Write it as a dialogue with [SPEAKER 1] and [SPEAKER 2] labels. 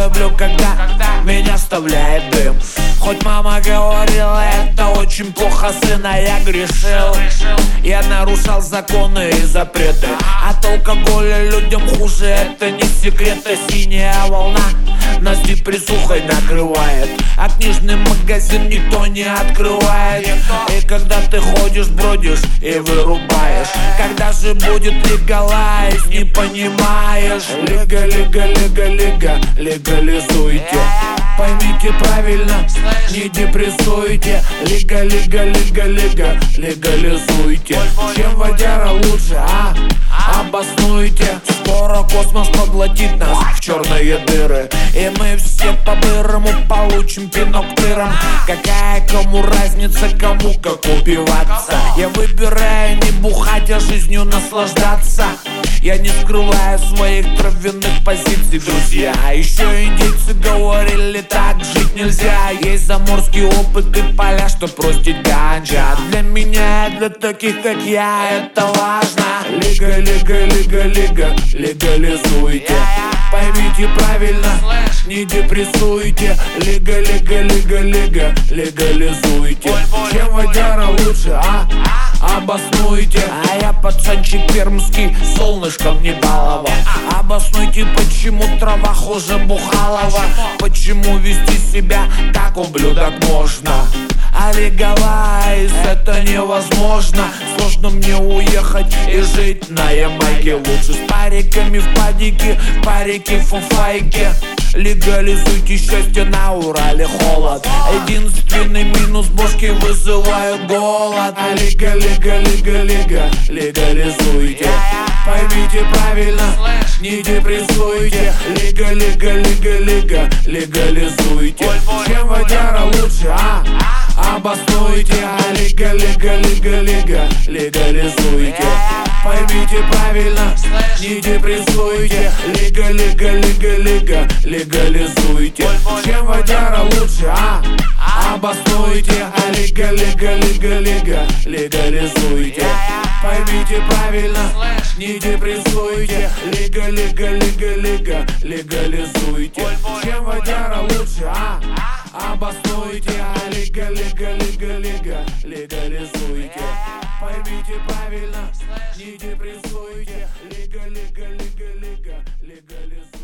[SPEAKER 1] люблю, когда меня вставляет дым. Хоть мама говорила, это очень плохо, сына, я грешил. Я нарушал законы и запреты. От алкоголя людям хуже, это не секрет. Синяя волна нас депрессухой накрывает, а книжный магазин никто не открывает. И когда ты ходишь, бродишь и вырубаешь, когда же будет легалайз, не понимаешь. Лига, лига, лига, лига, легализуйте. Поймите правильно, не депрессуйте. Лига, лига, лига, лига, легализуйте. Чем водяра лучше, а? Обоснуйте. Скоро космос поглотит нас в черные дыры, и мы все по-бырому получим пинок тыром. Какая кому разница, кому как убиваться? Я выбираю не бухать, а жизнью наслаждаться. Я не скрываю своих травяных позиций, друзья. А еще индейцы говорили, так жить нельзя. Есть заморский опыт и поля, что простить ганджа. Для меня, для таких как я, это важно. Лига, лига, лига, лига, легализуйте. Поймите правильно, не депрессуйте. Лига, лига, лига, лига, легализуйте. Чем водяра лучше, а? Обоснуйте. А я пацанчик пермский, солнышком не баловал. Обоснуйте, почему трава хуже Бухалова. Почему вести себя так, ублюдок, можно? А легалайз это невозможно. Сложно мне уехать и жить на Ямайке. Лучше с париками в падике, парики в фуфайке. Легализуйте счастье, на Урале холод. Единственный минус, бошки вызывают голод. А лига, лига, лига, лига, легализуйте. Поймите правильно, не депрессуйте. Лига, лига, лига, лига, легализуйте. Чем водяра лучше, а? Обоснуйте. А лига, лига, лига, лига, легализуйте. Поймите правильно, не депрессуйте. Лига, лига, лига, лига, легализуйте. Чем водяра лучше, а? Обоснуйте. А лига, лига, лига, лига, легализуйте. Поймите правильно, не депрессуйте. Лига, лига, лига, лига, легализуйте. Чем водяра лучше, а? Обоснуйте. А лига, лига, лига, лига, легализуйте. Поймите правильно, не депрессуйте. Лига, лига, лига, лига, легализуйте.